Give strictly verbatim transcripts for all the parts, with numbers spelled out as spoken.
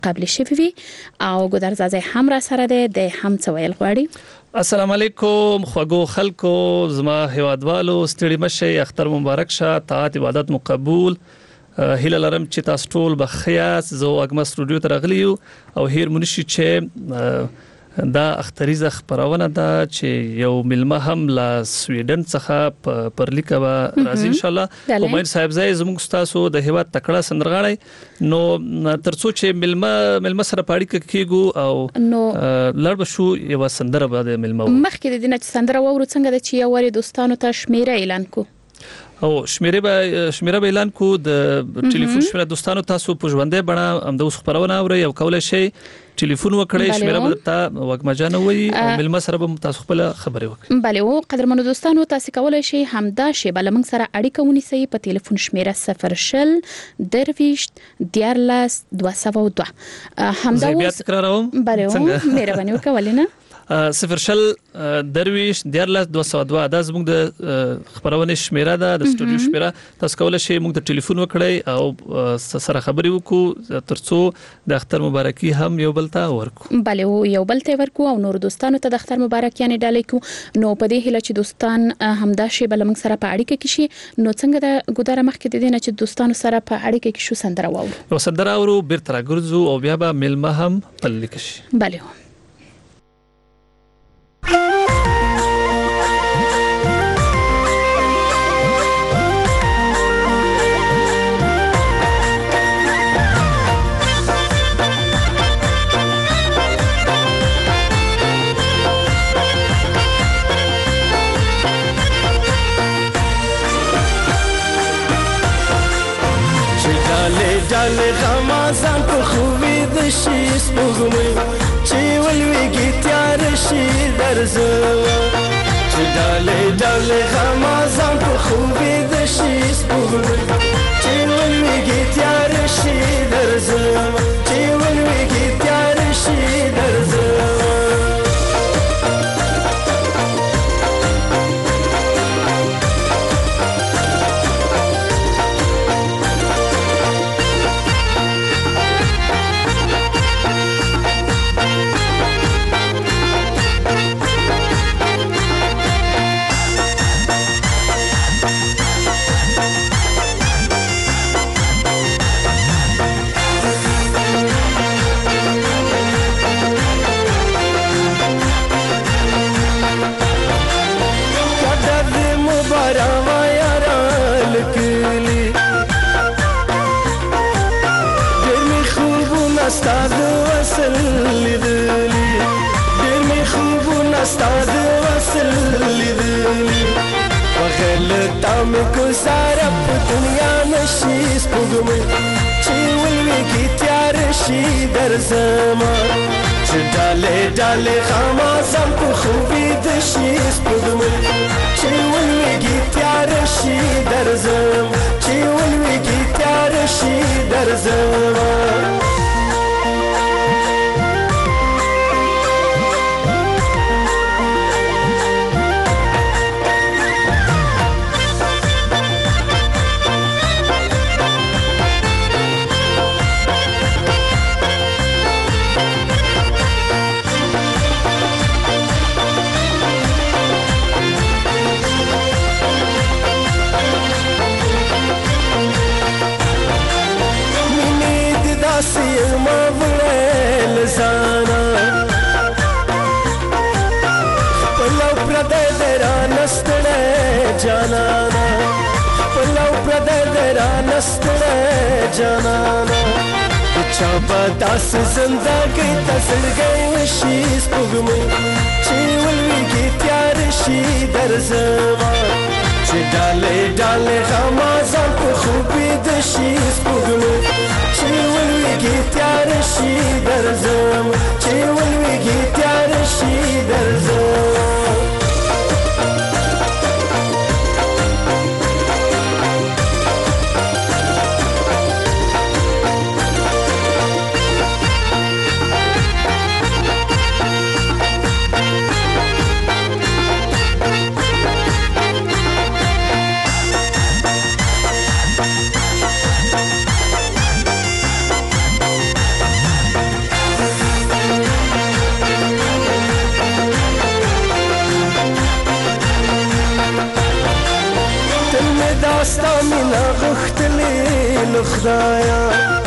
قبل شوی وي او ګودرزازي هم را سره ده د هم څویل غواړي. السلام علیکم خوږو خلکو، زما هیوادوالو ستړي مشه، اختر مبارک شه، طاعت عبادت مقبول. هیله لرم چې تاسو ټول بخیاس. زه اګما سټوډیو ته راغلی یو او هیر منشي چې دا اختریزه خبرونه ده چې یو ملما هم لا سویډن څخه پر لیکه راځي ان شاء الله. کومین صاحب زای زموږ تاسو د هیواد تکړه سندرغاړی نو ترڅو چې ملما ملما سره پاړی کېګو او نو لړ شو یو سندره به ملما مخکې د دینه سندره وورو څنګه د چې یو وری دوستانو ته شمیره اعلان کو او شمیره به شمیره به اعلان کو د ټلیفون شمیره دوستانو تاسو په ژوندې بڼه هم د اوس خبرونه اوري او کولای شي ټلیفون وکړئ. شمیره به تاسو وګما جانوي او ملما سره به تاسو خپل خبرې وکړئ. بله او قدرمنو دوستانو تاسو کولای شئ همدا شی بل موږ سره اړیکه ونیسئ په ټلیفون شمیره صفر شل درویشت دیارلس دوه سوه او دوه. همدا بیا تکراروم. بله او مهرباني وکولای نه صفر شل درویش دیارلس دوه سوه دوه دا زموږ د خبرونه شمیره ده د سټوډیو شمیره. تاسو کولای شئ موږ ته ټلیفون وکړئ او سره خبرې وکړو ترڅو د اختر مبارکي هم یو بل ته ورکو. بله او یو بل ته ورکو او نور دوستانو ته د اختر مبارکي نه ډالې کو. نو په دې هله چې دوستان همدا شی بل موږ سره په اړیکه کې شي نو څنګه د ګودره مخکې د دې نه چې دوستانو سره په اړیکه کې شو سندره واورو. نو سندره اورو بیرته راګرځو او بیا به ملما هم پلي کشي. بله ډاله غمازان په خوبي د شي سپوږمۍ چې ولويږي تیار شي درځه چې ډاله ډاله غمازان په خوبي د شي سپوږمۍ چې ولويږي تیار شي درځه چې ولويږي تیار شي درځه. استاد وصل لیدلی ډېر می خوبونه استاد وصل لیدلی وغلطه مې ګزاره په دنیا نشي سپوږمۍ چې ولویږي تیار شي درځمه چې ډالې ډالې غمازم په خوبي د شي سپوږمۍ چې ولویږي تیار شي درځم چې ولویږي تیار شي درځمه. سیما ویل زانا پلو پردے درا نستڑے جانانا پلو پردے درا نستڑے جانانا چا بداس زندگی تسر گئی وشی سپوږمۍ چې ولویږي تیار شي درځمه چې ډالې ډالې غمازان په خوبي د شي سپوږمۍ چې ولویږي تیار شي درځم چې ولویږي تیار شي درځم. خدایا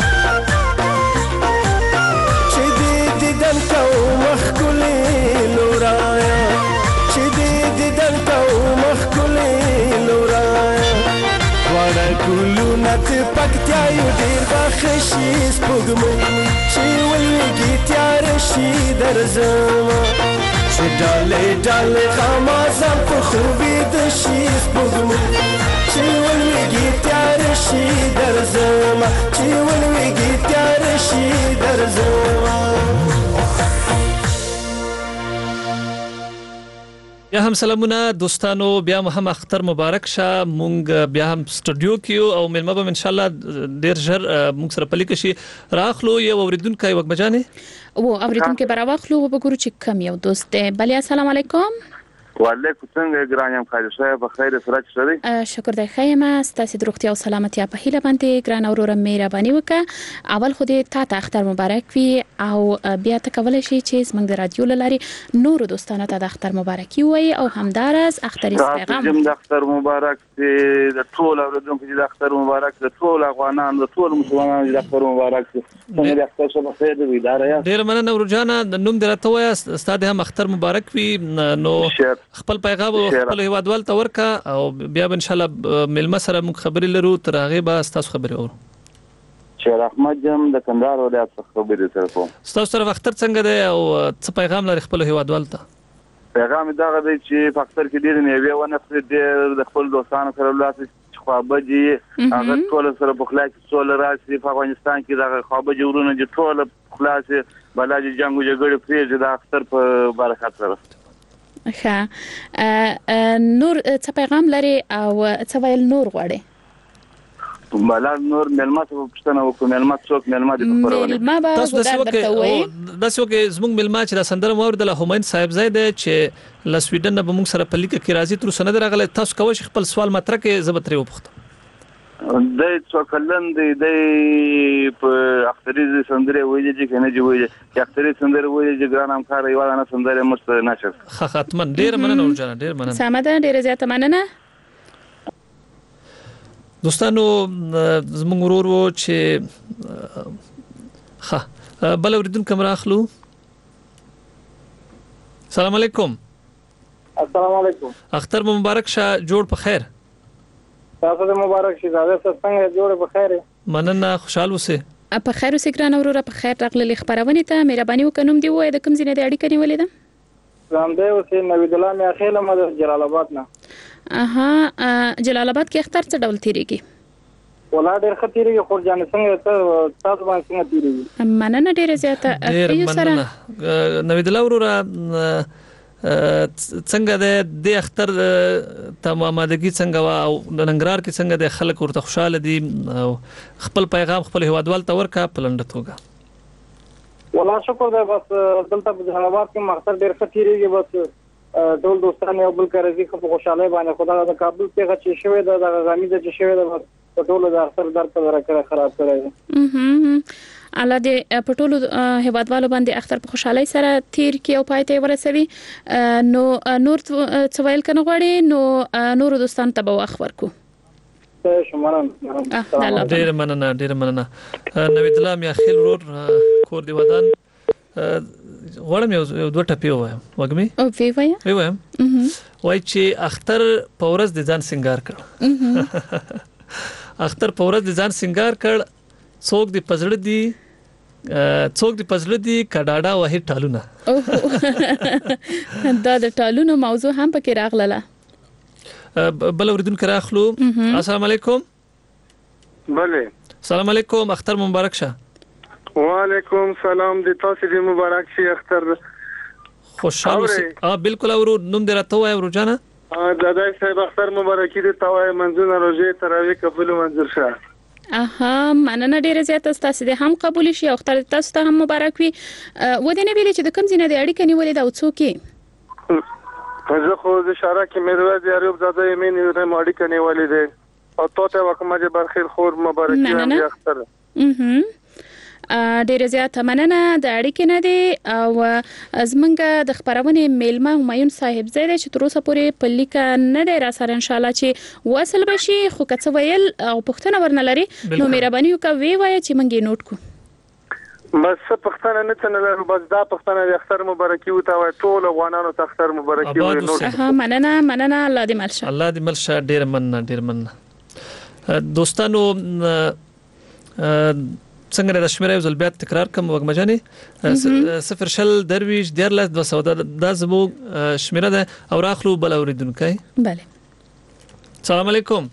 چې دې دیدن کو مخکلې لورایا چې دې دیدن کو مخکلې لورایا وړه ګلونه ته پکتیا یو ډېر بخښي سپوږمۍ چې ولګي تیار شي درځم چې ډالې ډالې خامازم په خوبې د شي سپوږمۍ چې ولګي تیار شي درځم چې ولګي تیار شي درځم بیا هم سلامونه دوستانو بیا هم اختر مبارک شه مونږ بیا هم سټوډیو کې او ملمه به ان شاء الله ډیر ژر مونږ سره پلي کشي راخلو یو اوریدونکو وګ بجانه او اوریدونکو براواخلو وګورو چې کم یو دوست دی بلی السلام علیکم وعلیکم څنګه ګرانم خیر شه په خیر سره شری شکر دی خیمه ستاسو د روغتیا او سلامتی په هیله باندې ګران اورور مهرباني وکړه اول خو دې تا ته اختر مبارک وي او بیا ته کولای شي چې زموږ د رادیو لاري نور دوستانو ته د اختر مبارکي وي او همدارس اختر پیغام د اختر مبارک د ټول اوریدونکو د اختر مبارک د ټول افغانانو د ټول مسلمانانو د اختر مبارک څنګه د اختر شپه خیر دی اداره ډیر مننه ورجانه د نوم درته وای ستاسو هم اختر مبارک وي نو خپل پیغام خپل هیوادوال ته ورکا او بیا ان شاء الله ملما سره مخ خبري لرو تر هغه به تاسو خبري اورو شیر احمد جم د کندهار ولایت څخه خبري سره کوم تاسو سره وختر څنګه دی او څه پیغام لري خپل هیوادوال ته پیغام دا غوډي چې فاکتور کې ډیر نیوي ونه خپل د خپل دوستانو سره ولاسي خوابجي هغه ټول سره په خلاص ټول راشي په افغانستان کې دا خوابجي ورونه چې ټول خلاص بلاجي جنگو جګړه پریږي د اختر په برکت سره ښه نور څه پیغام لري او څه ویل نور غواړي مالا نور ملما څه پښتنه وکړه ملما څوک ملما دې خبرونه ملما به تاسو د سیو کې زموږ ملما چې د سندره مور د هماین صاحب زید چې ل سویډن به موږ سره پلیک کې راځي تر سند راغله تاسو کوی خپل سوال مطرح کې زبتري وپخته د څوکلن د په اختري سندره وایي چې کنه دی وایي چې اختري سندره وایي چې ګرانم کار یو نه سندره مست نشر ختمن ډیر مننه ورجانه ډیر مننه سماده ډیر زیاته مننه دوستانو زموږ ورور وو چې ها بل اوریدونکو راخلو السلام علیکم السلام علیکم اختر مبارک شه جوړ په خیر تاسو ته مبارک شي زاده څنګه جوړ په خیر مننه خوشاله اوسه په خیر اوسه ګران اورور په خیر راغلي خبرونه ته مهرباني وکړم دی وای د کوم ځای د اړیکې نیولې ده زم دی اوسه نوید الله مې اخیله مده جلال آباد نه اها جلال آباد کې اختر څه ډول تیریږي ولا ډېر ختیریږي خور جان څنګه تاسو باندې څنګه تیریږي مننه ډېر زیاته ډېر مننه نوید الله ورور څنګه د اختر ته آمادګي څنګه او د ننګرهار کې څنګه د خلک ورته خوشاله دي خپل پیغام خپل هیوادوال ته ورکا پلنډ توګه ولا شکر ده بس دلته په جلال آباد کې مقصد ډېر ختیریږي بس ټول دوستان یو بل کارځي خو خوشاله باندې خدای د کابل څخه چې شوی د غزامي د چې شوی د په ټولو د اختر در په راکړه خراب کړی الله دې په ټولو هیوادوالو باندې اختر په خوشحالي سره تیر کې او پاتې ورسوي نو نور څه ویل کنه غواړي نو نور دوستان ته به اخبار کو شمارم ډیر مننه ډیر مننه نوید الله میا خیل ورور کور دی ودان غواړم یو دوه ټپی وایم وګمي او وی وایم وی وایم وای چې اختر په ورځ د ځان سنگار کړ اختر په ورځ د ځان سنگار کړ څوک دی پزړه دی څوک دی پزړه دی کډاډا وه ټالونه دا د ټالونو موضوع هم پکې راغله بل اوریدونکو راخلو السلام علیکم بله السلام علیکم اختر مبارک شه وعلیکم سلام د تاسو دی مبارک شي اختر خوشاله اوسئ اه بالکل اورو نوم درته وای ورو جانا دادای صاحب اختر مبارکي د توای منځونه روزه تراوی قبول منظور شه اها مننه ډیره زیاته تاسو دې هم قبول شي او اختر تاسو ته هم مبارک وي و دې نه ویل چې د کوم ځای نه اړیکه نیولې دا څوک زه خو د اشاره کې مې روز یاروب زاده یمن نه ماډي کني والي دي او ته ته وکمه برخیر خور مبارکي هم اختر اها ډېر زیات مننه د اړیکې نه دی او زمونږ د خبرونه میلمه همایون صاحب زیاده چې تر اوسه پورې په لیک نه دی را سره ان شاء الله چې وصل بشي خو کڅ ویل او پښتنه ورنلري نو مهرباني وکړئ وی وای چې مونږ نوٹ کو بس پښتنه نه څنګه بس دا پښتنه د اختر مبارکي وته وای ټول افغانانو ته اختر مبارکي وای نو ها مننه مننه الله دې ملشه الله دې ملشه ډېر مننه ډېر مننه دوستانو څنګه د شمیره یو ځل بیا تکرار کوم وګمجانې صفر شل درویش دیارلس دوه سوه د زموږ شمیره ده او راخلو بل اوریدونکي بله السلام علیکم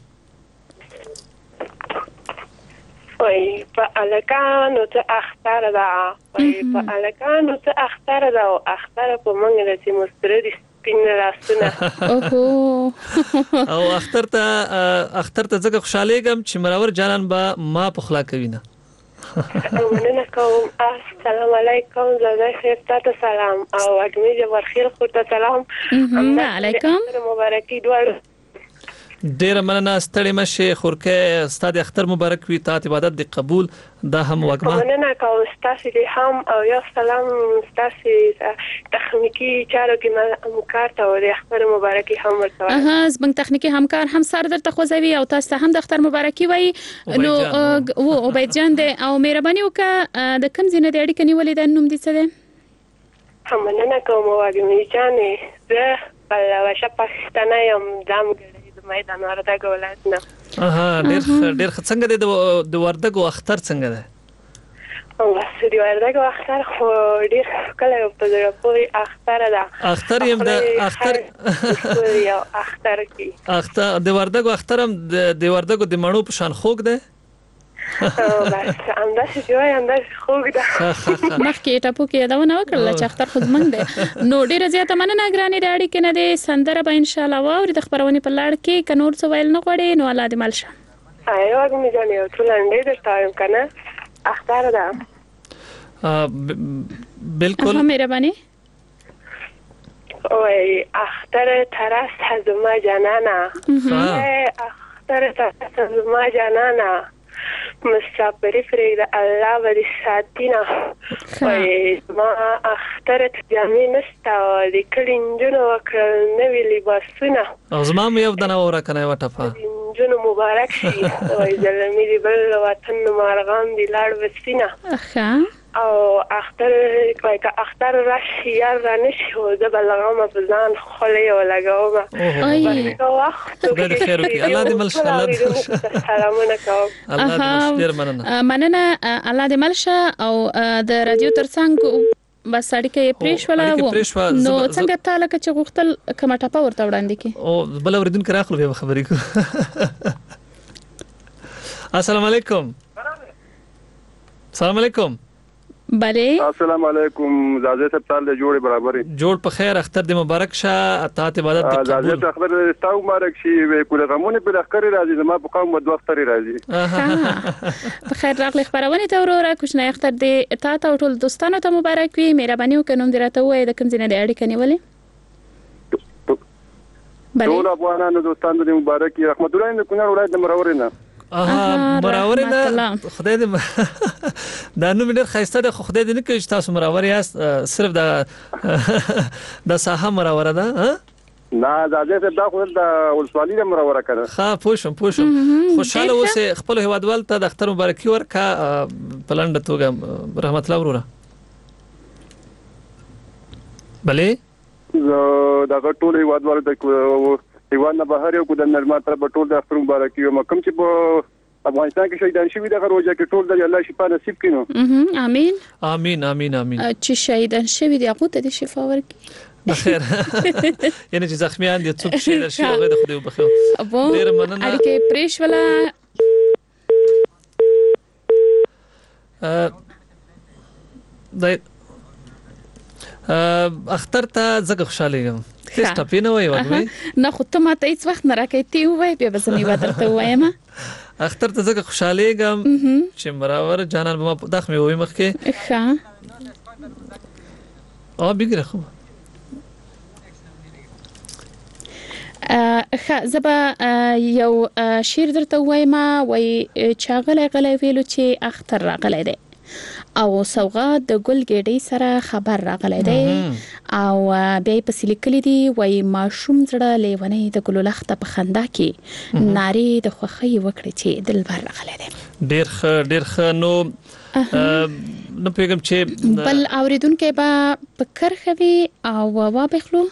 وای په الکانو ته اختر ده وای په الکانو ته اختر ده او اختر په منګ د چې مسترد سپین راسونه اوه او اختر ته اختر ته زګه خوشاله ګم چې مرور جانان با ما په خلا کوي نه مننه کوم السلام علیکم زړه خیر تاسو سلام او اجمه ورخیر خو ته سلام علیکم مبارکي دوه ډیر مننه ستړي مشه خورکه استاد اختر مبارک وي تاسو عبادت دی قبول دا هم وګما مننه کوم تاسو دې هم او یو سلام تاسو تخنیکی چارو کې همکار ته او اختر مبارکي هم ورته اها زمنګ تخنیکی همکار هم سر درته خوځوي او تاسو هم د اختر مبارکي وای نو او عبید جان دې او مهرباني وکړه د کوم ځای نه د اړیکې نیولې د نوم دې څه ده هم مننه کوم واګمی جانې زه په واشه پښتنه یم دام میدان وردګ ولایت نه اها ډېر ډېر څنګه د وردګو اختر څنګه ده او بس د وردګو اختر خو ډېر کله په دغه پورې اختر ده اختر یم د اختر یو اختر کی اختر د وردګو اختر هم د وردګو د مڼو په شان خوګ ده او بس انداز جوړ انداز خوګ ده مخکې ټاپو کې دا ونه وکړل چې اختر خود منګ ده نو ډیره زیاته مننه ګرانې د اړیکې نه دي سندره به ان شاء الله واوري د خبرونه په لړ کې کنور څه ویل نه غوړي نو الله دې ملشه ایو هغه مې ځانې ټول انډې درته کنه اختر ده بالکل مهرباني اوه اختر ترس حزما جانانا اختر ترس حزما جانانا مسافری فرید الله ولی ساتینا وای ما اخترت جامې نستا د کلینجونو وکړل نوې لباسونه او زما مې یو دنه وره کنه وټفا جنو مبارک شي وای زلمې دی بل وطن مارغان دی لاړ وسینا اخا او اختر وای که اختر راشي یار را نشي او د بلغام په ځان خولې ولګاوم ای وخت خدای دې خیر وکړي الله دې ملشه الله دې سلامونه کوم الله دې ډیر مننه مننه الله دې ملشه او د رادیو ترڅنګ بس اړیکې پریښولا وو نو څنګه تعالی چې غوښتل کما ټاپا ورته وړاندې کی او بل اوریدونکو راخلو به خبرې کو السلام علیکم السلام علیکم بله السلام علیکم زازه صاحب تعال جوړ برابر جوړ په خیر اختر دې مبارک شه تات عبادت دې قبول زازه اختر تاسو مبارک شي کله غمونه په اختر راځي زما په قوم د اختر راځي په خیر راغلی خبرونه ته وروره کوښنه اختر دې تا ته ټول دوستانو ته مبارک وي مهرباني وکړئ نوم دې راته وایي د کوم ځای نه اړیکه نیولې ټول افغانانو دوستانو دې مبارک وي رحمت الله د کونړ ولایت د مرور نه اها مراور نه خدای دې دا نو مې ډېر خاصه ده خو خدای دې نه کوي چې تاسو مراور یاست صرف د د ساحه مراور ده ها نه زازه صاحب دا خو د ولسوالۍ د مراور کړه ها پوښم پوښم خوشاله اوسه خپل هوادوال ته د اختر مبارکي ورکا پلان د توګه رحمت الله وروره بلې دا ټول هوادوال د ایوان نه بهر یو کو د نرمه تر په ټول د اختر مبارکي او کوم چې په افغانستان کې شهیدان شوي د روزه کې ټول د الله شفا نصیب کړي امين امين امين امين چې شهیدان شوي دي هغه ته د شفا ورکړي بخیر یعنی چې زخمیان دي څوک شهید شي هغه د خدای وبخو ډیر مننه اړیکې پریښولا د اختر ته زګ خوشاله یم هیڅ ټپی نه وای وګورئ نه خو ته ماته هیڅ وخت نه راکې تی وای بیا به زمي ودرته وایم اختر ته زګ خوشاله یم چې مراور جانان به ما دغه مې وای مخکې ښه او بګره خو ښه زبا یو شیر درته وایم وای چاغله غلې ویلو چې اختر راغلی دی او سوغات د ګل ګډي سره خبر راغلی دی او بیا په سلیکلي دی وای ماشوم زړه لیونی د ګلو لخته په خندا کې ناری د خوخي وکړي چې دلبر راغلی دی. ډیر ښه ډیر ښه. نو نو پیغام چې بل اوریدونکو به فکر خوي او وا بخلو.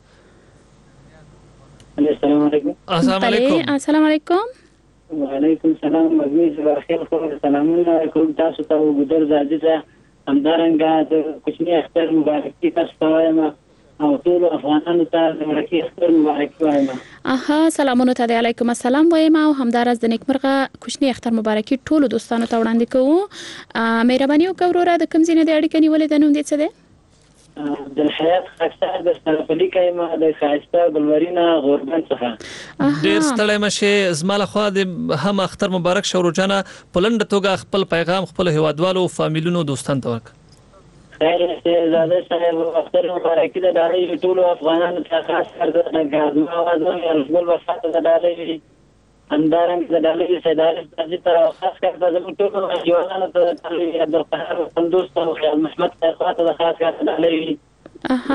السلام علیکم. السلام علیکم. السلام علیکم. وعلیکم السلام. مګنی صباح خیر. خو سلامونه کوم تاسو ته ګودر زادي ته همدارنګه د کوچنی اختر مبارکي تاسو ته وایم او ټول افغانانو ته د مبارکي اختر مبارکي وایم. اها سلامونه ته علیکم السلام وایم او همدارز د نیکمرغه کوچنی اختر مبارکي ټول دوستانو ته وړاندې کوو. مهرباني وکړئ وروره د کوم ځای نه د اړیکې نیولې د نوم دې څه دی؟ د حیات خاصه د سرپلی کایما د خاصه بلورینا غوربن څخه. ډیر ستړی مشه زماله خو د هم اختر مبارک شو روزانه پلند توګه خپل پیغام خپل هیوادوالو فامیلونو دوستان ته ورک. خیر شه زاده صاحب اختر مبارک د ډالۍ ټول افغانانو ته خاص کړه د غازو اوازو یو خپل وفات د ډالۍ اندارنګ د ډالۍ سیدار د تر خاص کړه د ټول افغانانو ته د عبدالقهار دوست او خیال محمد صاحب ته خاص کړه د ډالۍ. اها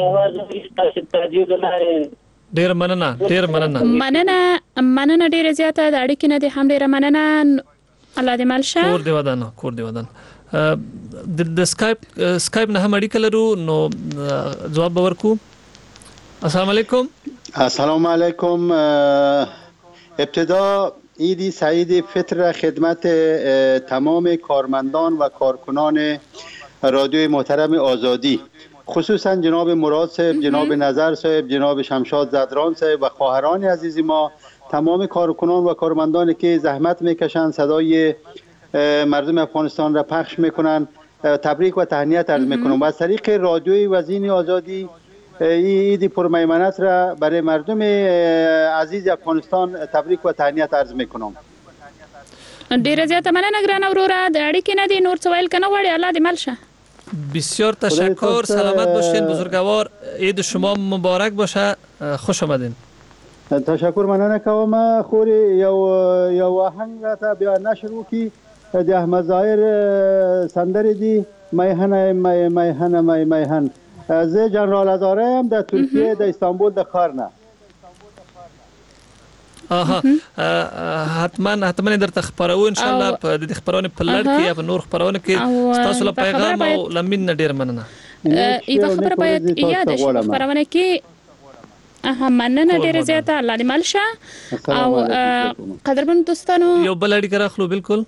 ډیر مننه ډیر مننه مننه مننه ډیر زیاته د اړیکې نه د هم ډیر مننه. الله دې مالشه کور دی ودان کور دی ودان. د سکایپ سکایپ نه هم اړیکه لرو نو جواب ورکو. السلام علیکم. السلام علیکم. ابتدا عید سعید فطر خدمت تمام کارمندان و کارکنان رادیوی محترم آزادی، خصوصا جناب مراد صاحب، جناب نظر صاحب، جناب شمشاد زدران صاحب و خواهران عزیز ما، تمام کارکنان و کارمندانی که زحمت میکشند صدای مردم افغانستان را پخش میکنند تبریک و تهنیت عرض میکنم و از طریق رادیوی وزین آزادی عید پرمیمنت را برای مردم عزیز افغانستان تبریک و تهنیت عرض میکنم. ډیر زیاته مننه ګران اوروره د اړیکې نه دی نور څه ویل کنه وړي. الله دې مالشه. بسیار تشکر. سلامت باشین بزرگوار. عید شما مبارک باشه. خوش آمدین. تشکر مننه کوم. خوري یو یو آهنگ را بیا نشر کی د احمد ظاهر سندر دی میهن می میهن می میهن. زه جنرال ازاره هم در ترکیه در استانبول در خارنه. آها حتما حتما در تخبرو ان شاء الله په د خبرونه په لړ کې یا په نور خبرونه کې تاسو له پیغام او لمن ډیر مننه. ایو خبره باید یاد شي خبرونه کې. اها مننه ډیر زیاته. الله دې مالشه او قدرمن دوستانو یو بل اړیکه راخلو. بالکل.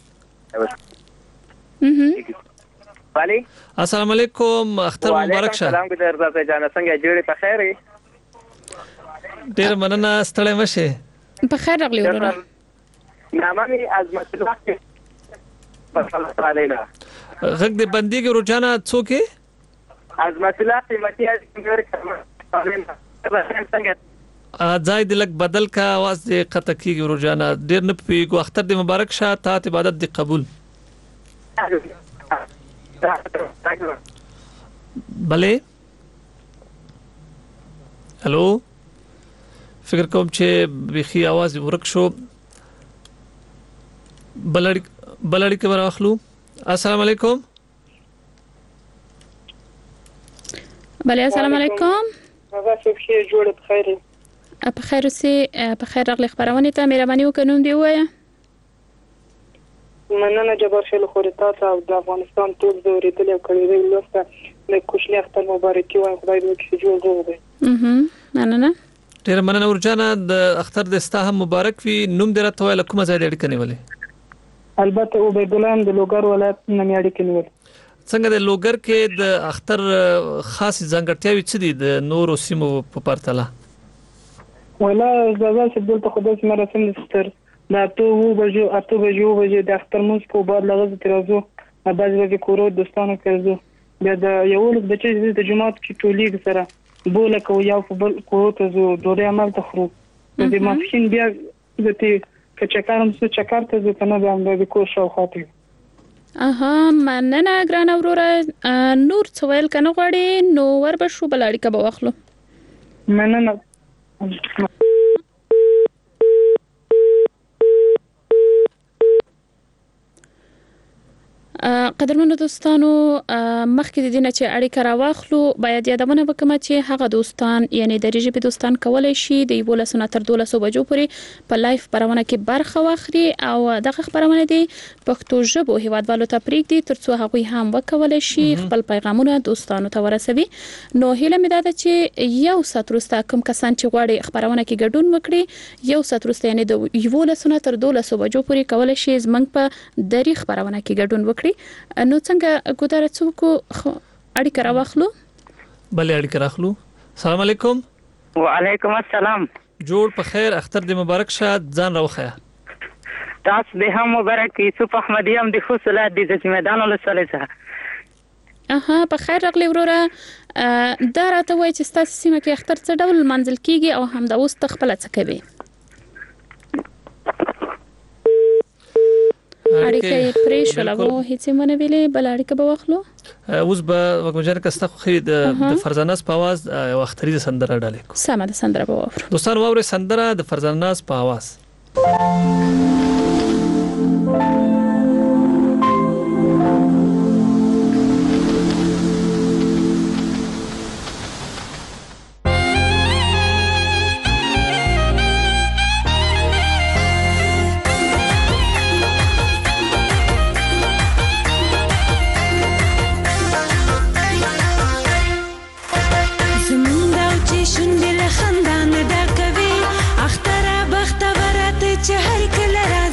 ولی السلام علیکم. اختر مبارک شه. سلام ګذر زړه جان څنګه جوړې په خیر یې؟ ډیر مننه ستړی مشه. په خیر راغلی وروره. نامه عظمت الله صلی علینا غږ دې بنديږي روزانه څوک عظمت الله قیمتي څنګه ځای دې لک بدل کا आवाज دې قطع کیږي روزانه ډیر نه پیګو. اختر دې مبارک شه. ته عبادت دې قبول. بله هلو فکر کوم چې بخي आवाज ورک شو. بلړ بلړ کې ورخلو. السلام علیکم. بله السلام علیکم. هغه څه چې جوړ په خیر په خیر سي په خیر راغلی خبرونه ته مهرباني وکړئ نوم دی وایي. مننه جبار خیل خورتا ته د افغانستان ټول زوري دل او کړي دی لسته د کوشنی اختر مبارکي وایم. خدای دې وکړي جوړ جوړ دی. اها مننه ډیر مننه ورجانه. د اختر د ستا هم مبارک وي. نوم دې راته ویل کومه ځای اړیکه نیولې؟ البته او بیګلان د لوګر ولایت نه مې اړیکه نیولې. څنګه د لوګر کې د اختر خاص ځانګړتیاوې څه دي د نورو سیمو په پرتله؟ ولا زړه چې دلته خدای سي مراسم ستر دا ته وو بجو اته بجو بجو د اختر موږ کو بعد لغه ترازو بعد ورځې کورو دوستانو کړو بیا د یو لږ بچی د جماعت کې ټولې سره بوله کو یو په بل کورو ته زو دوی عمل تخرو د مافشین بیا د تی کچکارم څه چکر ته ځو کنه بیا د کو شو خاطر. اها مننه ګران اوروره. نور څه ویل کنه غواړي نو ور به شو بل اړیکه به واخلو. مننه. قدرمنو دوستانو مخکې د دې نه چې اړیکه راواخلو باید یادونه وکړم چې هغه دوستان یعنی د ریجیپي دوستان کولای شي د یو لسنه تر دولسو بجو پورې په لایف خبرونه کې برخه واخلي او دغه خبرونه دي پښتو ژبه هیوادوالو ته پریږدي ترڅو هغه هم وکولای شي خپل پیغامونه دوستانو ته ورسوي. نو هیله مې ده چې یو ساتروسته کوم کسان چې غواړي خبرونه کې ګډون وکړي یو ساتروسته یعنی د یو لسنه تر دولسو بجو پورې کولای شي زمنګ په دری خبرونه کې ګډون وکړي. نو څنګه ګودره څوک اړیکه راوخلو؟ بلې اړیکه راخلو. السلام علیکم. وعلیکم السلام. جوړ په خیر اختر دې مبارک شه ځان راوخیا. تاسو به هم مبارک یوسف احمدی هم د خصوصات د زمیدان له سره څخه. اها په خیر راغلی وروره. دا راته وایي چې تاسو سیمه کې اختر څه ډول منځل کیږي او هم د اوس خپل څه کوي؟ اړیکه پرې شو لا وو هیڅ مونږ ویلې بل اړیکه به واخلو. اوس به وګورئ کسته خو د فرزاناس په आवाज او اختری سندره ډالې کو. سمه د سندره به واورو. دوستان واوري سندره د فرزاناس په आवाज. چې هر کله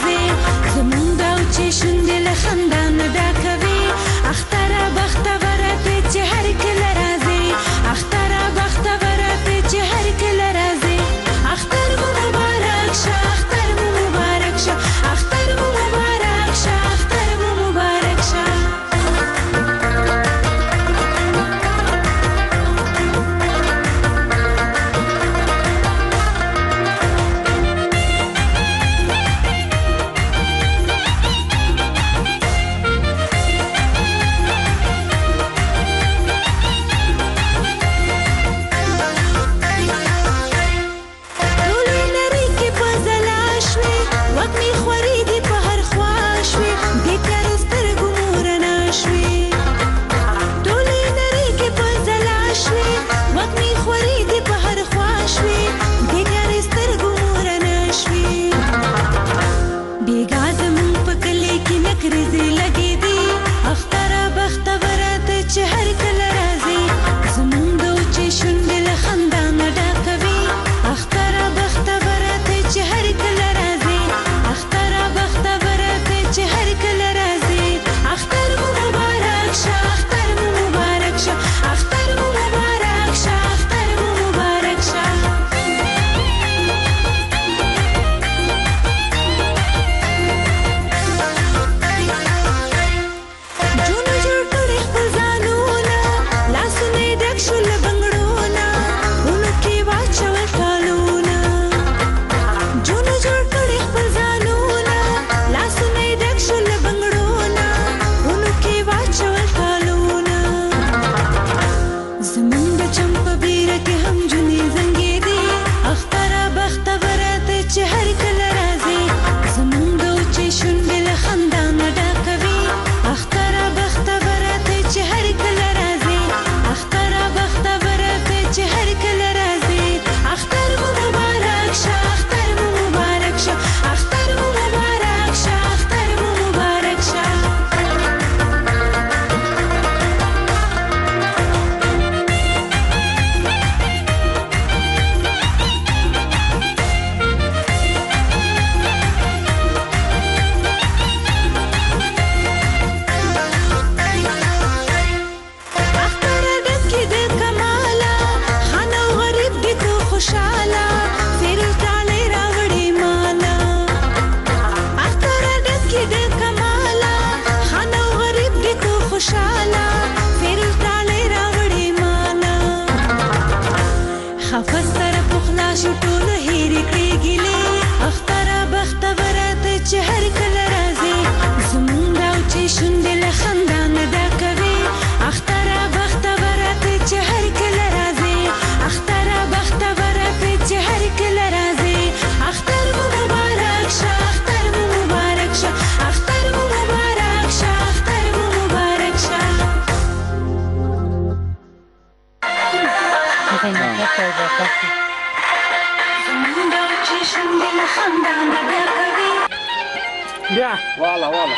بیا والا والا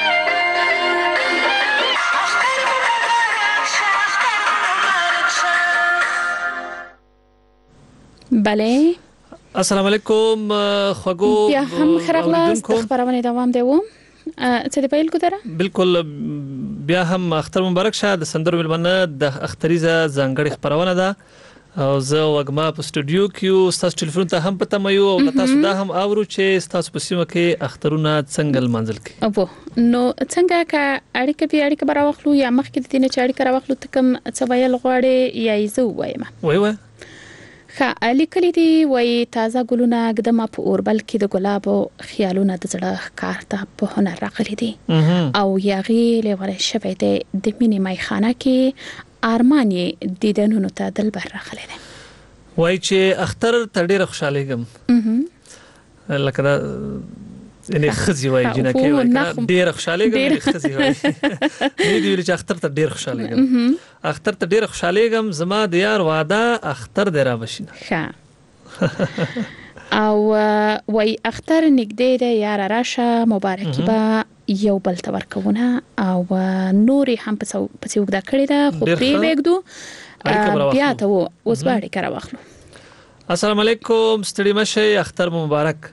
بله السلام علیکم خوګو بیا هم خرغلاست خبرونه دوام دیو څه دی پیل ګذره بالکل بیا هم اختر مبارک شه د سندرو ملمنه د اختریزه ځانګړي خبرونه ده او زه وګما په سټوډیو کې تاسو ټلیفون ته هم پته مې او تاسو دا هم اورو چې تاسو په سیمه کې اخترونه څنګه منځل کې او نو څنګه کا اړیکه به اړیکه براوخلو یا مخکې د دې نه چې اړیکه راوخلو تکم څه ویل غواړي یا یې زو وایم وای وای خا لیکلي دی وای تازه ګلونه قدمه په اوربل کې د ګلابو خیالونه د زړه کار ته په هنر راغلي دي او یاغي لور شوي دی د مینې مایخانه کې ارمان یې دیدنونو ته دل بر راغلي دي وای چې اختر ته ډېر خوشاله ګم لکه دا یعنی خزي وای جنکه وای ډېر خوشاله ګم خزي وای دې دی چې اختر ته ډېر خوشاله ګم اختر ته ډېر خوشاله ګم زما د یار واده اختر دی را بشینه ښه او وای اختر نګدې دی یار راشه مبارکي با یو بل تور کوونه او نوري هم په څو وګدا کړی دا خو پری وګدو بیا ته اوس باندې کار واخلو السلام علیکم ستړي مشه اختر مبارک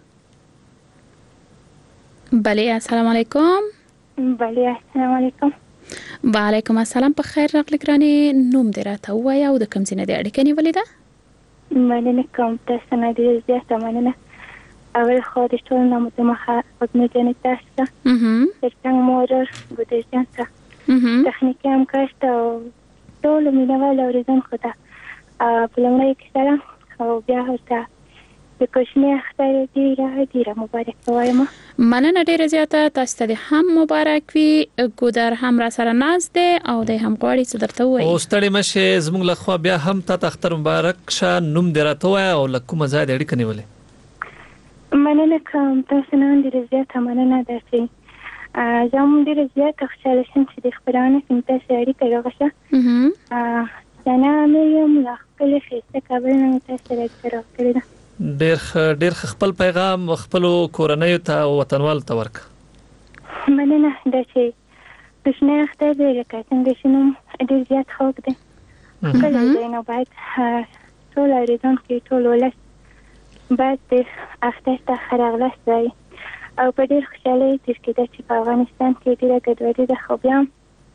بله السلام علیکم بله السلام علیکم وعلیکم السلام په خیر راغلی ګرانې نوم دې راته ووایه او د کوم ځای نه دې اړیکه نیولې ده مننه کوم تاسو نه ډېره زیاته مننه اول خو د ټول نه متمخه خدمتونه تاسو ته څنګه مورر ګودیان ته تخنیکي هم کاشته او ټول مینوال اوریدون خو ته په لومړي کې سلام او بیا ورته د کوچنی اختر ډیره ډیره مبارک وایم مننه ډیره زیاته تاسو ته هم مبارک وي ګودر هم را سره ناز ده او د هم غوړي څه درته وایي او ستړي مشه زموږ لخوا بیا هم ته اختر مبارک شه نوم درته وای او لکه مزه دې اړیکه نیولې مننه کوم تاسو نه ډیره زیاته مننه درته زم ډیره زیاته خوشاله شم چې د خبرونه کوم تاسو اړیکه راغله ا انا مې یم لا خپل فیسه کابل نه تاسو راځره کړی ډېر ډېر خپل پیغام خپل کورنۍ ته وطنوال ته ورک مننه د چې پښنه اختر دې لکه څنګه شنو ډېر زیات خوږ دی کله دې نو باید ټول اړیدون کې ټول ولس باید د اختر ته خراغلاست دی او په ډېر خوشاله تیر کې چې په افغانستان کې ډېر ګډوډي ده خو بیا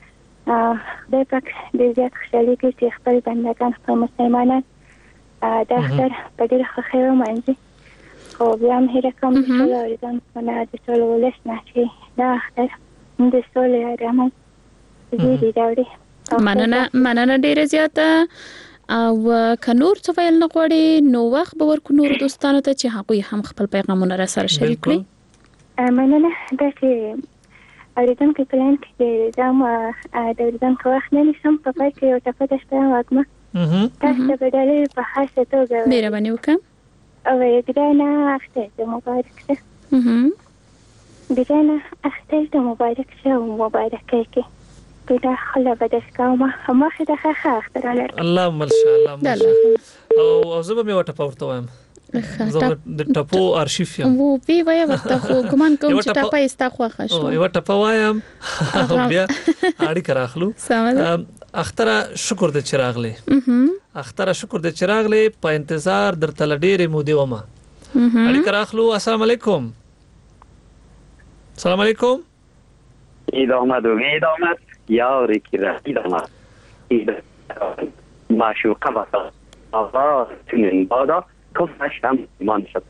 خدای پاک ډېر زیات خوشاله کوي چې خپل بندگان خپل مسلمانان د اختر په ډېر ښه خیر ومانځي خو بیا هم هیله کوم چې ټول اورېدونکو نه د ټول ولس نه چې دا اختر د سولې رحمت زیری راوړي مننه مننه ډېره زیاته او که نور څه ویل نه غواړي نو وخت به ورکو نورو دوستانو ته چې هغوی هم خپل پیغامونه را سره شریک کړي مننه دا چې اورېدونکو پلان کې دا د اورېدونکو وخت نه نیسم په پای کې یو ټپه درته وایم تاسو به دلې په خاصه توګه مهرباني وکړه او ګرانه اختر مبارک شه ګرانه اختر مبارک شه مبارک کې کله خلا بدس کومه ما خدای ښه اختر اللهم ان شاء الله او زه به مې وټه پورته وایم زه د ټاپو ارشیف یم وو بي وای ورته خو ګمان کوم چې ټاپه استا خو ښه شو یو ټاپه وایم بیا اړیکه راخلو اختر شکر د چراغله اختر شکر د چراغله په انتظار درته لډېره مودې ومه اړیکه راخلو السلام علیکم السلام علیکم عید آمد و عید آمد یاری که رسید آمد عید معشوقه و آقا تونین بادا کفش هم ایمان شد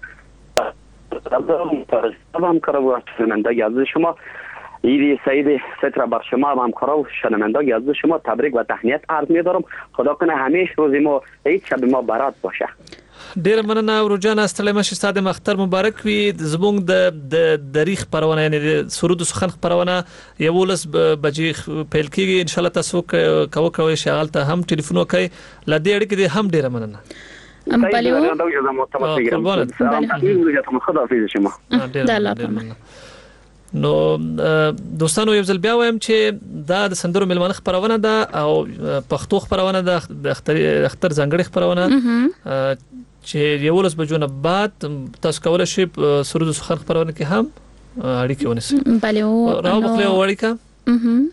هم کرده و شنونده از شما عید سعید ستر بر شما و همکارا و شنونده از شما تبریک و تهنیت عرض می‌دارم. خدا کنه همیشه روز ما عید شب ما برات باشه. ډیر مننه ورجان استړی مشه ستاسو مختر مبارک وي زموږ د د تاریخ پرونه یعنی سرود سخن پرونه یولس بجې پیل کیږي ان شاء الله تاسو کو کوي شغال ته هم ټلیفون وکي ل دې اړیکې دې هم ډیر مننه بله خدا حافظ شما د الله نو دوستانو یو ځل بیا وایم چې دا د سندرو ملمانه خبرونه ده او پښتو خبرونه ده د اختر اختر ځانګړي خبرونه چې یو لس بجو نه بعد تاسو کولای شئ سرود سخن خبرونه کې هم اړیکه ونیسئ. بله او راو بخله وړیکا.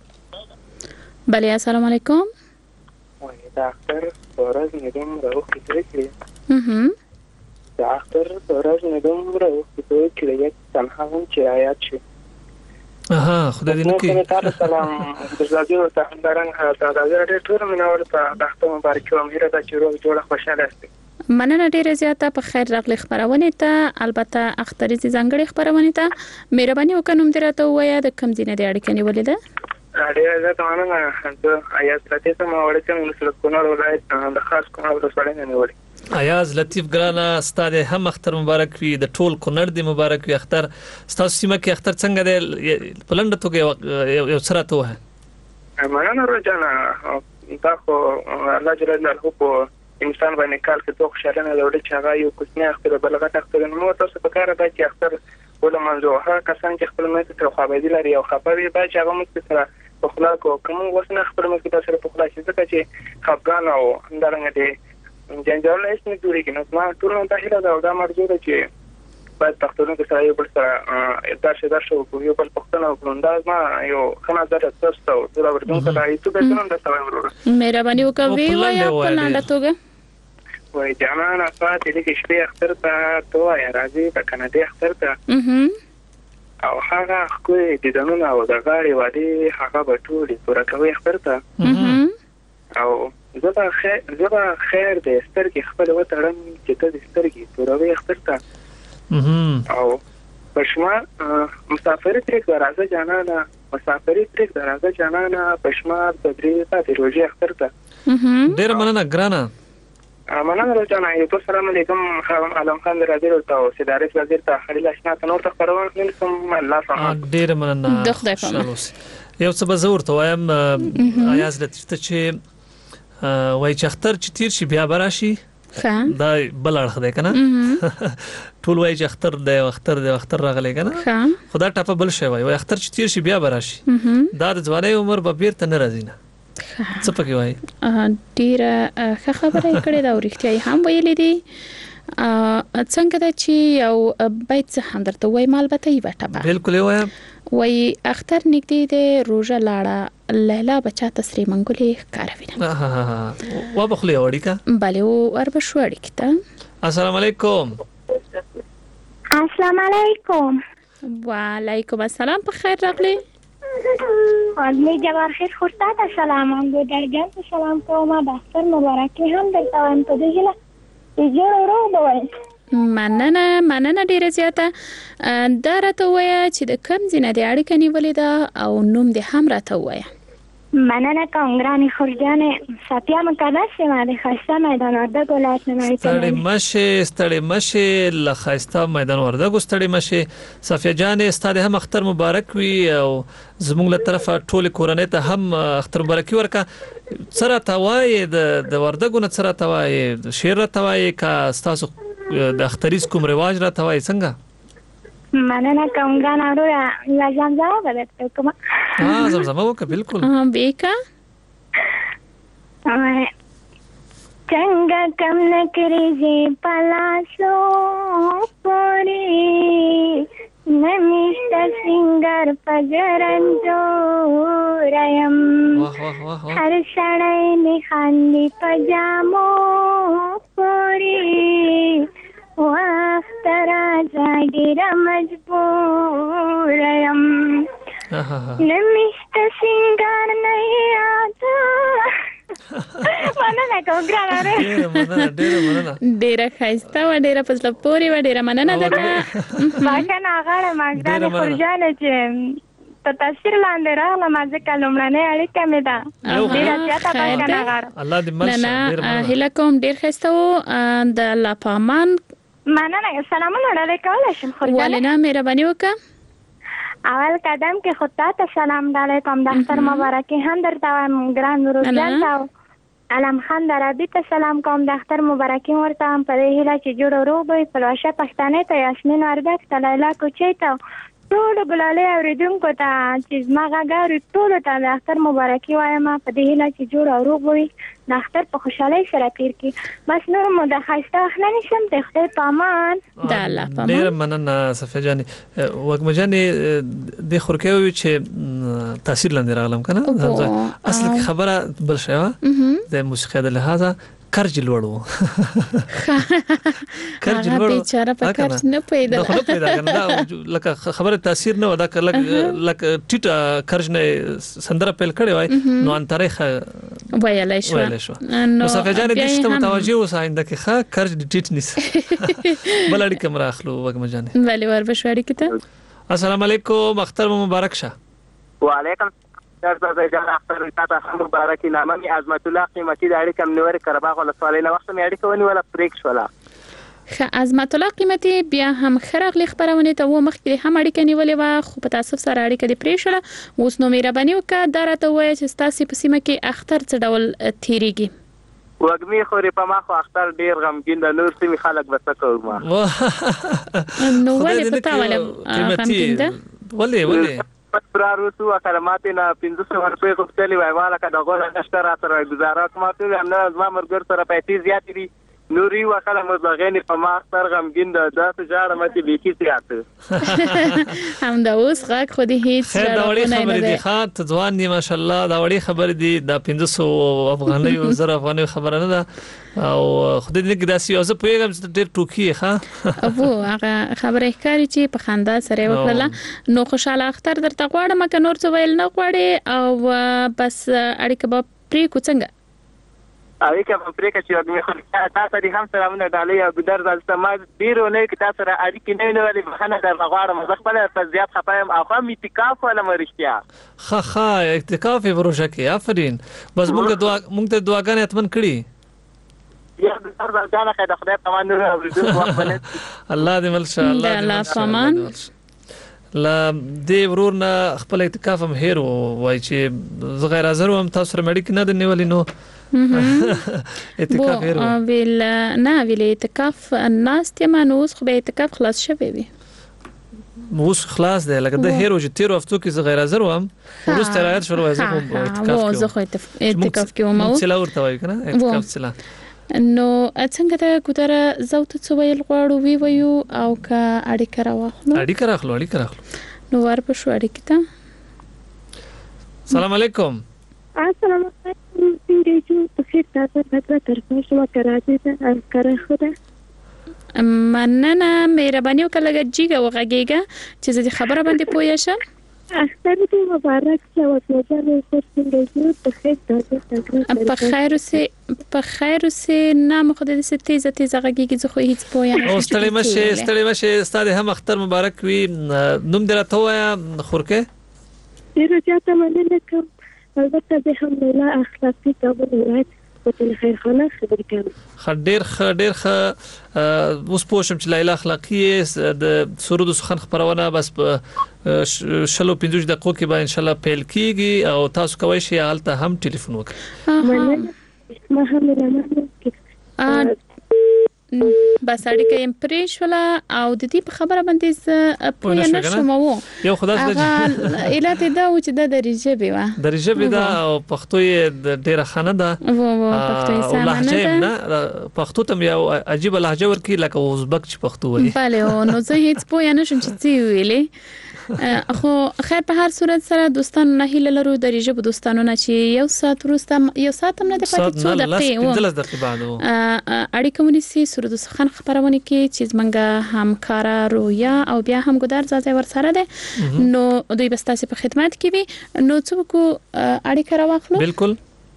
بله السلام علیکم. وای دا اختر ورځ ندوم راو کړی. د اختر ورځ ندوم راو کړی یک تنها هم چې آیات شي. اها خدای دې نکړي. تاسو سلام د زاجو ته همدارن تاسو د ټول منور ته د اختر مبارک او امیر ته چې روغ جوړ خوشاله استئ. مننه ډیره زیاته په خیر راغلی خبرونه ته البته اخترې ځانګړي خبرونه ته مهرباني وکړم درته وایا د کم دینه د اړیکې نیولې ده. ډیره زیاته مننه ته آیات لطیف ما ورته مسلک کونړ ولایت د خاص کونړ ولسوالۍ نه نیولې. ایاز لطیف ګرانه ستاره هم اختر مبارک وي د ټول کونړ دی مبارک وي اختر ستاسو سیمه کې اختر څنګه دی پلند توګه یو سره ته وه. مننه روزانه تاسو الله جل جلاله په انسان باندې کال کې دوه خوشاله نه لري چې هغه یو کوچنی اختر بلغت اختر نو تاسو په کار ده چې اختر ولا منځو هغه کسان چې خپل مېته تر خوابېدل لري او خبرې به چې هغه موږ سره په خلا کو کوم وسنه خپل مېته سره په خلا شي ځکه چې خپګان او همدارنګه دي جنجال هیڅ نه جوړیږي. نو ما ټول ته هیله ده او دا مرجو ده چې باید پښتون کې سره یو بل سره درشه درشه او یو بل پښتون او بلنداز ما یو خنا زړه تاسو ته دا ورته ته ایتو به څنګه دا سوي ورو. مهرباني وکړئ وایا په لاندې توګه. وای جانا فات دې کې شپه اختر ته توای راځي په کنده اختر ته او هغه خو دې دنونه او د غاړي وادي هغه به ټول پوره کوي اختر ته او زه خیر زه خیر د سترګې خپل وتړم چې ته د سترګې پوروي اختر ته او پښما مسافر تریک درازه جانانا مسافر تریک درازه جانانا پښما د درې ساعت روزي اختر ته. ډیر مننه ګرانه. مننه روزانه یو السلام علیکم علم خان راځي او سیدارس وزیر ته خلیل آشنا ته نور ته خبرونه کوم الله سلام. ډیر مننه. د خدای په امان. یو څه به زور ته وایم ایاز لطیف ته چې وای چې اختر چې تیر شي بیا براشي دا بل اړخ دی کنه ټول وای چې اختر دی اختر دی اختر راغلی کنه خدا ټاپه بل شي وای اختر چې تیر شي بیا براشي دا د ځواني عمر به بیرته نه راځي نه څه پکې وای. ډیره ښه خبره کړې دا ورښتیا هم ویلې دي څنګه دا چې یو بیت هم درته وای مال به ته یې وټه بالکل وایم وای اختر نږدې دی روزه لاړه لیلا بچا تسری منګولې کاروینه. ها وا بخله وړیکا. بله او ار بشوړی کته. السلام علیکم. السلام علیکم. وعلیکم السلام په خیر راغلی. والله جوار خیر خورتا ته سلام هم در جان ته سلام کوم د اختر مبارکي هم درته وایم په دې هیله چې جوړ ورو بوي. مننه مننه ډیره زیاته دا راته وایا چې د کم زینه د اړیکې نیولې ده او نوم دې هم راته وایا. مننه کوم ګراني خورجانې ساتیا مقدس ما د خاصه میدان وردګ ولایت نه مې ستړي مشه ستړي مشه له خاصه میدان وردګ ستړي مشه صفیه جان استاد هم اختر مبارک وي او زموږ له طرفه ټول کورنۍ ته هم اختر مبارکي ورکا سره توای د وردګ نه سره توای شیر توای کا تاسو د اختریز کوم رواج را توای څنګه. مننه کوم ګانا ورو لازم ځواب درته کوم. ها زمزم وکړه بالکل. ها بیکا څنګه کم نکرې زی پلاسو پوري نمیشت سنگر پجرنجو رایم هر سړی نه خاندي پجامو پوري وخت راځي ډیر مجبور یم نمیشت سنگر نه یاد مننه کوم ګرانه ډیر مننه ډیر مننه ډیر خاصه و ډیر پسله پوری و ډیر مننه ده باکنه غاړه ماګرانه خورجانه چې په تاثیر لاندې راغله ما ځکه لومړنۍ اړیکه مې ده ډیره زیاته باکنه غاړه الله دې مرشه ډیر مننه هله کوم ډیر خاصه و د الله پامان مننه سلامونه ډالې کولای شم خورجانه ولنه مهرباني وکړه. اول قدم کې خدای ته سلام ډالې کوم د اختر مبارکي هم درته وایم ګران ورځ ته علم خان درابي ته سلام کوم د اختر مبارکي ورته هم په دې هیله چې جوړ ورو به پلوشه پښتنې ته یاسمین وردګ ته لیلا کوچي ته ټول ګلالي اوریدونکو ته چې زما غږ اوري ټولو ته د اختر مبارکي وایم په دې هیله چې جوړ او روغ وي د اختر په خوشحالۍ سره تیر کړي بس نور مو د ښایسته وخت نه نیسم د خدای په امان د الله په امان ډېره مننه صفیه جانې وږمه جانې د خورکۍ وویل چې تاثیر لاندې راغلم که نه اصل کې خبره بل شی وه د موسیقۍ د لحاظه کرج لوړ و کرج لوړ بیچاره په کرج نه پیدا نه پیدا کنه لکه خبره تاثیر نه ودا لکه ټیټه کرج نه سندره پیل کړي وای نو ان تاریخ ویلای شو نو صفیه جان دې ته متوجه اوسه آینده کې ښه کرج دې ټیټ نیس بل اړیکه مر اخلو وږمه جان بله ور بشواری کته السلام علیکم اختر مبارک شه وعلیکم در زای جان اختر تا هم مبارک نامه عظمت الله قیمتي د اړیکم نور کرباغ ولسوالۍ نو وخت مې اړیکه ونی ولا پریک شولا خ عظمت الله قیمتي بیا هم خرغلی خبرونه ته و مخکې هم اړیکه نیولې و خو په تاسو سره اړیکه دی پرې شوله اوس نو مهرباني وکړه درته وایي چې تاسو په سیمه کې اختر څه ډول تیریږي وګمی خوري په ما خو اختر ډیر غمګین د نور سیمه خلک وسه کوم نو ولې پتا ولا غمګین ده ولې ولې پرارو تو کلمات نه پنځه سوه روپۍ غوښتلې وای والا که د غوړ نشته را سره گزاره کوم ته نه زما مرګر سره پیسې زیات دي نوري وکړه مزغېنې په ما سر غمګین د داسې جاړه مته لیکي زیات هم دا اوس غاک خو دې هیڅ خیر دا وړي خبرې دي خاط ځوان دي ماشاءالله دا وړي خبرې دي د پنځه سوه افغانۍ او زر افغانۍ خبره نه ده او خدای دې کې دا سیاسه پوهیږم چې ډېر ټوکی ښه او هغه خبره ښکاري چې په خندا سره وکړه نو خوشاله اختر درته غواړم که نور څه ویل نه غواړې او بس اړیکه به پرې کو څنګه اړیکه په پرې کې چې وګمې خو تاسو دې هم سلامونه ډالۍ او ګدر زلته ما ډیرو نه کې تاسو سره اړیکې نه نه ولې بخنه در غواړم زه خپل په زیات خپایم او خو میتکاف ولا مرشتیا خا خا اعتکاف پروژه کې آفرین بس موږ دعا موږ ته دعاګانې اتمن کړی یا د سر ځانه خدای خدای په مان نور اوریدو الله دې ملشه الله دې الله پامان لا دې ورور نه خپل اعتکاف هم هیر وای چې زه غیر حاضر وم تاسو سره مړی کې نه دی نیولې نو اعتکاف هیر ویل نه ویل اعتکاف الناس ته نوس خو به اعتکاف خلاص شوی وي موس خلاص دی لکه د هیرو چې تیر هفتو کې زه غیر حاضر وم ورسته راځه شروع وای زه کوم اعتکاف کې زه خو اعتکاف کې وم او څلا ورته وای کنه اعتکاف څلا نو څنګه ته ګذره زوت څه ویل غواړو وی ویو او کا اړیکه راوخلو اړیکه راخلو اړیکه راخلو نو ور په شو اړیکه ته السلام علیکم السلام علیکم څنګه یو تخیر تاسو په طرفه شو کراچي ته کار خوده مننه مهرباني وکړه لږ جیګه وغږیږه چې زه خبره باندې پوه شم اختر دې مبارک شه او ټول خو څنګه یو تخیر تاسو په خیر سه په خیر سه نام خدای دې تیزه تیزه غږیږي زه خو هیڅ پوه یم او ستړي مشه ستړي مشه ستاره هم اختر مبارک وي نوم دې راته وایا خورکه ډیر زیاته مننه کوم البته زه هم له اخلاقي کابل ولایت په خیر خانه خبرې کوم خډیر خډیر خ اوس پوښم چې لایلا اخلاقی د سرود سخن خبرونه بس شلو پنځه دقیقو کې به ان شاء الله پیل کیږي او تاسو کوی شئ حالته هم ټلیفون وکړئ ما هم نه بس اړیکه يم پرېښ ولا او د دې په خبره باندې پوه نه شوم وو یو خدای دې الاته دا و چې د درجه به و درجه به دا او پښتو یې ډیره خانه ده وو وو پښتو یې سمانه ده پښتو ته یو عجیب لهجه ورکی لکه ازبک چې پښتو وایي bale نو زه هیڅ پوه نه شم چې څه ویلې خو خیر په هر صورت سره دوستانو نه هیله لرو د ریجه په دوستانو نه چې یو سات وروسته یو سات هم نه د پاتې څو دقیقې و پنځلس دقیقې بعد و اړیکه ونیسي سرود سخن خبرونه کې چې زمونږ همکارا رویا او بیا هم ګدار زازه ور سره ده نو دوی بس تاسو په خدمت کې وي نو څوک اړیکه راوخلو بالکل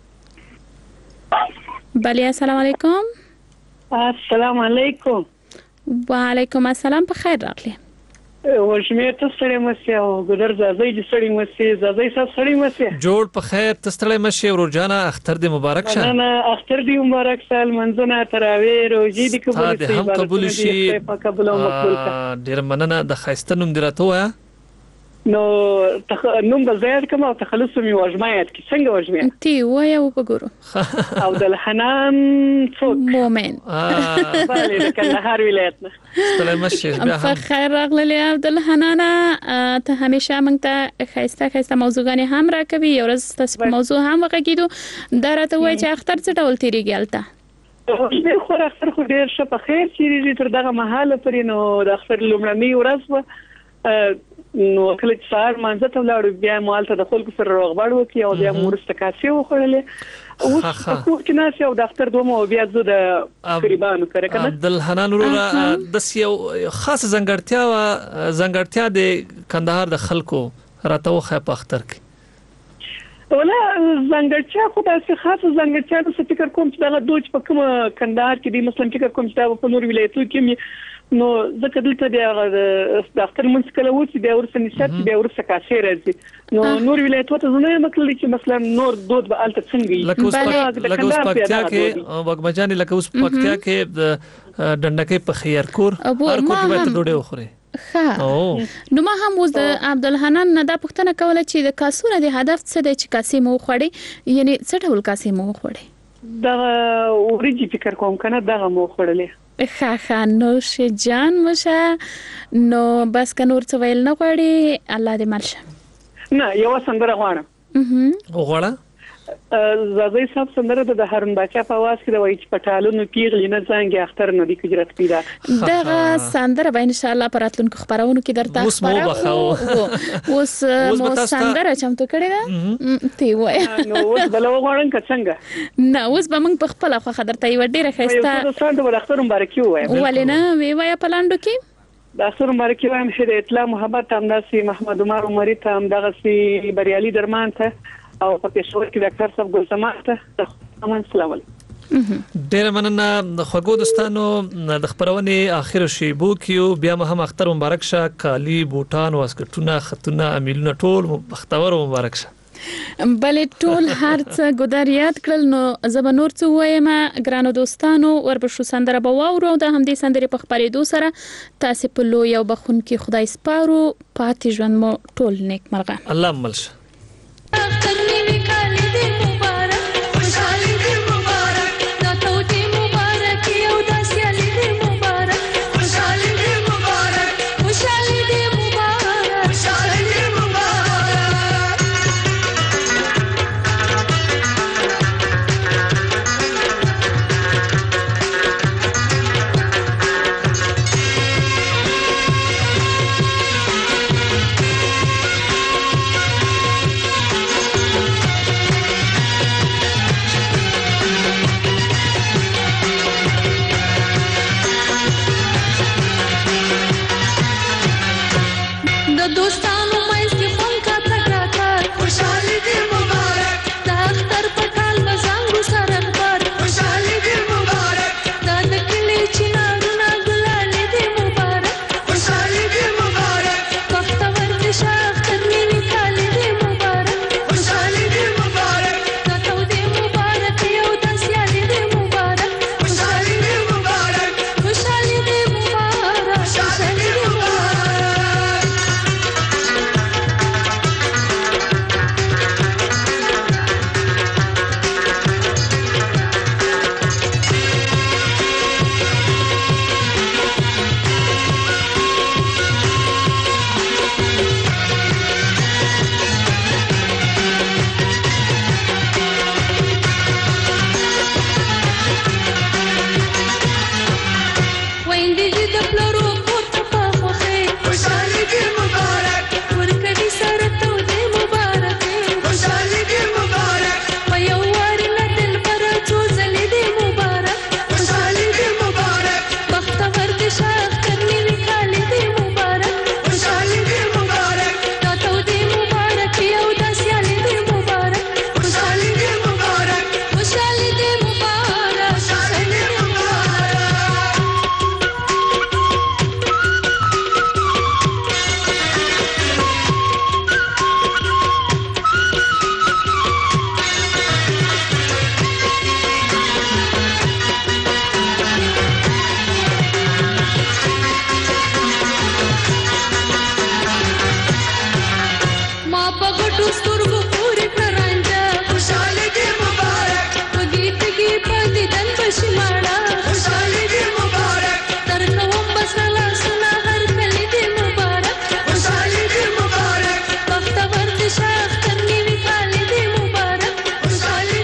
بله السلام علیکم السلام علیکم وعلیکم السلام په خیر راغلی ورشمه ته ستړي مسي او ګدر زازي د ستړي مسي زازي سات ستړي مسي جوړ په خیر ته ستړي مسي ورجانا اختر دې مبارک شه انا اختر دې مبارک سال منځنه تراوی روزي دې قبول شي هم قبول شي په قبول او مقبول ډیر مننه د خاستنوم دراته وایا نو تخ... نوم به زیات کوم او تخلص می وجمعیت کی څنګه وجمعیت تی وای او وګورو او د الحنان څوک مومن بله د کندهار ولایت نه ستړی مشه بیا هم خیر راغلی عبد الحنان ته همیشه موږ ته خاصه خاصه موضوعګانی هم راکوي یو ورځ تاسو په موضوع هم وغږیدو دا راته وای چې اختر څه ډول تیریږي الته خو اختر خو ډیر ښه په خیر تیریږي تر دغه مهاله پرې نو د اختر لومړنۍ ورځ نو کله چې سهار مانځه ته ولاړو بیا مالته د خلکو سره روغبړ وکړي او بیا مورسته کاسې وخوړلې اوس په کور کې ناس یو د اختر دومره او بیا زه د قریبانو سره کنه عبد الحنان وروره د یو خاص ځانګړتیا و ځانګړتیا د کندهار د خلکو راته وخه په اختر کې ولا ځانګړتیا خو داسې خاص ځانګړتیا نو فکر کوم چې دا دوج په کوم کندهار کې دی مثلا فکر کوم چې دا په نور ولایتونو کې نو ځکه دلته د اختر منځ کله وځي بیا ورسره نشات بیا ورسره کاسې راځي نو نور ولایتونو ته نه مطلب چې مثلا نور دود به الته څنګه لکه اوس پکتیا کې وګمجاني لکه اوس پکتیا کې د ډنډکې په خیرکور هر کور کې به ډوډۍ وخوري ها نو ما هم اوس د عبد الحنان نه دا پوښتنه کوله چې د کاسونه د هدف څه دی چې کاسې مو خوړې یعنی څه ډول کاسې مو خوړې دا ورېجې فکر کوم کنه دا مو خوړلې خا خا نو شه جان مشه نو بس ک نور څه ویل نه غواړي الله دې مرشه نه یو څنګه غواړم غواړه زازي صاحب سندره د هارون باچا په واس کې د وایي چې پټالونو پیغلی نه څنګه اختر نه دی کجرت پیدا دغه سندره به ان شاء الله پراتلونکو خبرونو کې درته اوس مو بخاو اوس مو سندره چمتو کړی دا تی وای نو اوس بل وغواړم که څنګه نه اوس به موږ په خپل خو خبر ته یو ډیره خسته یو څه د اختر مبارکي وای ولنه وی وای په لاندو کې د اختر مبارکي وایم چې د اطلاع محبت هم داسي محمد عمر عمري ته هم دغه سي بریالي درمان ته او په پېښور کې ډاکټر صاحب ګل سماح ته امان السلام علیکم ډیر مننه خوږو دوستانو د خبرونې اخر شی بو کیو بیا هم اختر مبارک شه کالی بوټان واسکټونه خطونه امیلونه ټول بختور مبارک شه بلې ټول هرڅه ګداریات کړل نو زب نور څه وایم ګرانو دوستانو ورپښو سندره به واورو د همدې سندرې په خبرېدو سره تاسو په لو یو بخون کې خدای سپارو پاتې ژوند مو ټول نیک مرغه الله ملشه